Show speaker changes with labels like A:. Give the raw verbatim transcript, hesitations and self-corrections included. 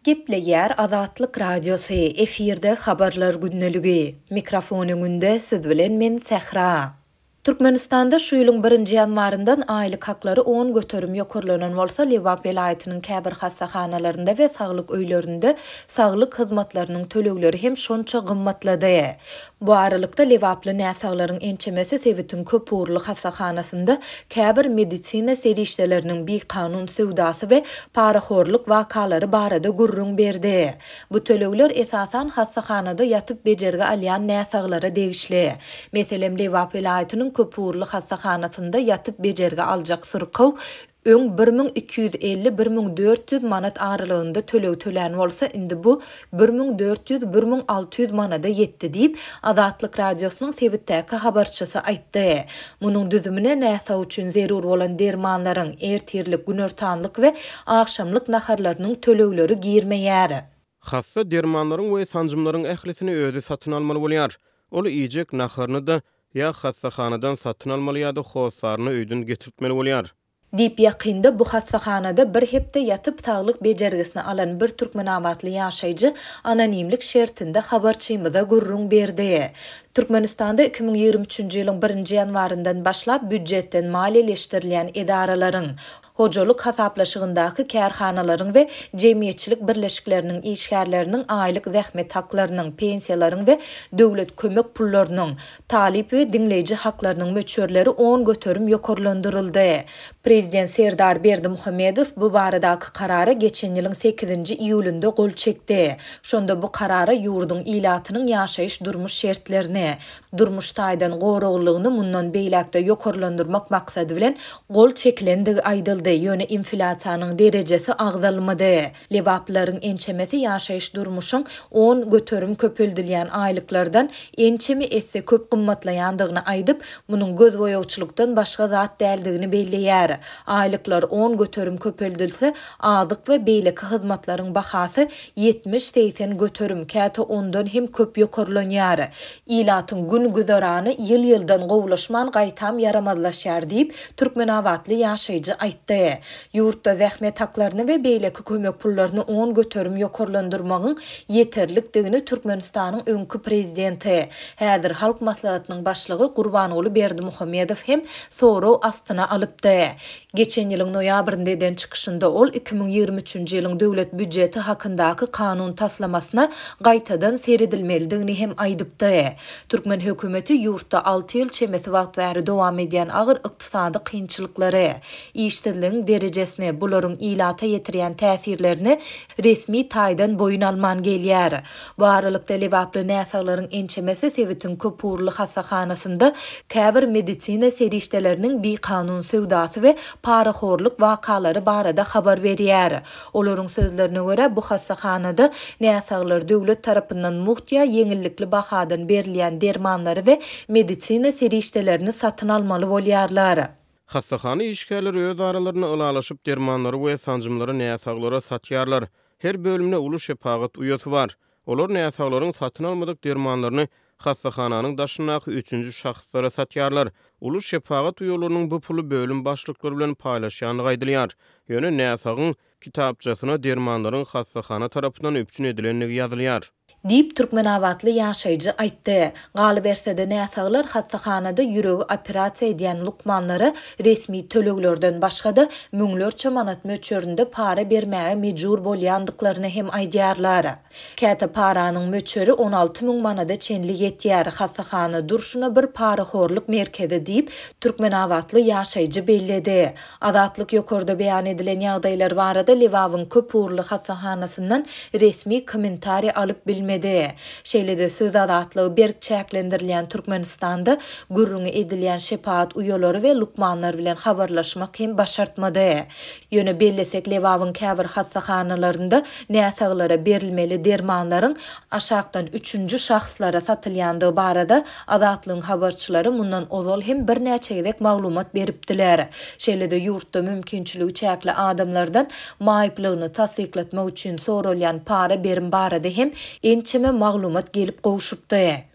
A: Gepleyer Azatlyk Radiosu efirde habarlar günneligi. Mikrofonunde siz bilen men Sehra. Türkmenistanda şu ýylyň birinji ýanwaryndan aýlyk haklary on göterim ýokurlanan bolsa, Liwap welaýatynyň käbir hassahanalarynda we saglyk öýlerinde saglyk hyzmatlarynyň tölegleri hem şonça gymmatlady. Bu aralykda Liwaply näsaglaryň ençemesi Sewitin köp uğurly hassahanasynda käbir medisina serişdeleriniň bir kanun sewdasy we paraxorlyk wakalary barada gurrun berdi. Bu tölegler esasan hassahanada yatyp bejerge alýan näsaglara degişli. Meselem Liwap welaýatynyň köp uğurly hassahanasynda yatyp bejerge aljak syrkaw öň bir ming iki ýüz elli - bir ming dört ýüz manat aralygynda töleg tölen bolsa, indi bu bir ming dört ýüz - bir ming alty ýüz manada ýetdi diýip Azatlyk Radiosynyň Sewitdäki habarçysy aýtdy. Munyň düzümine näsa üçin zerur bolan dermanlaryň ertirlik, günortanlyk we akşamlyk naharlarynyň tölegleri girmeýär.
B: Hassa dermanlaryň we sanjymlaryň ählisini özü satyn almaly bolýar. Ol iýjek naharny da ya hassahanadan satyn almaly ýa-da howsaryny öýdün getirtmeli bolýar.
A: Dip ýakynda bu hassahanada bir hepde yatyp saglyk bejergisini alan bir türkmen awatly ýaşaýjy anonimlik şertinde habarçymyza gurrun berdi. Türkmenistanda iki ming ýygrimi üçünji ýylyň birinji ýanwaryndan başlap büdjetden maliýeleşdirilýän edaralaryň hojalyk hasaplaşygyndaky kärhanalaryň we jemgyýetçilik birleşikleriniň işgärleriniň aýlyk zähmet haklarynyň, pensiýalaryň we döwlet kömek pullarynyň, talip we dinleýiji haklarynyň möçürleri on göterim ýokurlandyryldy. Prezident Serdar Berdimuhammedow bu baradaky karara geçen ýylyň sekizinji iýulynda gol çekdi. Şonda bu karara ýurdun ilatynyň ýaşaýyş durmuş şertlerini, durmuş taýdan goraglygyny mundan beýlekde ýokurlandyrmak maksady bilen gol çekilendi aýdyldy. Ýöne inflasiýanyň derejesi agzalmady. Liwaplaryň ençemesi ýaşaýyş durmuşyň on göterim köpeldilýän aýlyklardan ençemi etse köp gymmatlaýandygyny aýdyp, munyň göz boýagçylykdan başga zat däldigini belleýär. Aýlyklar on göterim köpeldilse, azyk we beýleki hyzmatlaryň bahasy ýetmiş seksen göterim käte ondan hem köp ýokurlanýar. Ilatyň gün güzarany ýyl-ýyldan gowulaşman gaýtam yaramazlaşýar diýip türkmen awatly ýaşaýjy aýtdy. Ýurtda zähmet haklaryny we beýleki kömek pullaryny on göterim ýokurlandyrmagyň ýeterlikdigini Türkmenistanyň öňkü prezidenti, häzir halk maslahatynyň başlygy Gurbanoğlu Berdimuhammedow hem soraw astyna alypdy. Geçen ýylyň noýabrynda eden çykyşynda ol iki ming ýygrimi üçünji ýylyň döwlet büdjeti hakkyndaky kanun taslamasyna gaýtadan seredilmelidigini hem aýdypdy. Türkmen hökümeti ýurtda alty ýyl çemesi wagt bäri dowam edýän agyr ykdysady kynçylyklary, işsizligiň derejesini, bularyň ilata ýetirýän täsirlerini resmi taýdan boyun alman gelýär. Bu aralykda Liwaply näsaglaryň ençemesi Sewitin köp uğurly hassahanasynda käbir medisina serişdeleriniň bir kanun sewdasy we paraxorlyk wakalary barada habar berýär. Olaryň sözlerine görä bu hassahanada näsaglar döwlet tarapyndan muhtiýa yeňillikli bahadan berilýän dermanlary we medisina serişdelerini satyn almaly bolýarlar.
B: Hassahana işgärleri öz aralaryna ılalaşyp dermanlary we sanjymlary näsaglara satýarlar. Her bölümde uluş şepagat uýaty bar. Olar näsaglaryň satyn almadyk dermanlaryny hassahanyň daşynaky üçünji şahslara satýarlar. Uluş şepagat uýalarynyň bu pulu bölüm başlyklary bilen paýlaşýany gaýdylýar. Ýöne näsagyň kitapçasyna dermanlaryň hassahana tarapyndan öpçün edilenligi ýazylýar.
A: Dip türkmen awatly ýaşaýjy aýtdy. Galy bersede näsaglar hassahanada ýüregi operasiýa edýän lukmanlary resmi töleglerden başga-da müňlerçe manat möçürinde para bermäge mejbur bolýandyklaryny hem aýdýarlar. Käte paranyň möçüri on alty ming manada çenli ýetýär. Hassahana durşuna bir paraxorlyk merkezi diýip türkmen awatly ýaşaýjy belledi. Azatlyk ýokurda beýan edilen ýagdaýlar barada Liwapyň köp uğurly hassahanasyndan resmi kommentariýa alyp bilmedi. Şeýlede söz azatlygy berk çäklendirilýän Türkmenistanda gurrun edilýän şepaat uýalary we lukmanlar bilen habarlaşmak hem başartmady. Ýöne bellesek Liwapyň käbir hassahanalarynda näsaglara berilmeli dermanlaryň aşakdan üçünji şahslara satylýandygy barada azatlygyň habarçylary mundan ozal hem bir näçe gedek maglumat beripdiler. Şeýlede ýurtda mümkinçiligi çäkli adamlardan maýyplygyny tasdikletmek üçin soralýan para berim barada hem ençeme maglumat gelip gowuşupdy.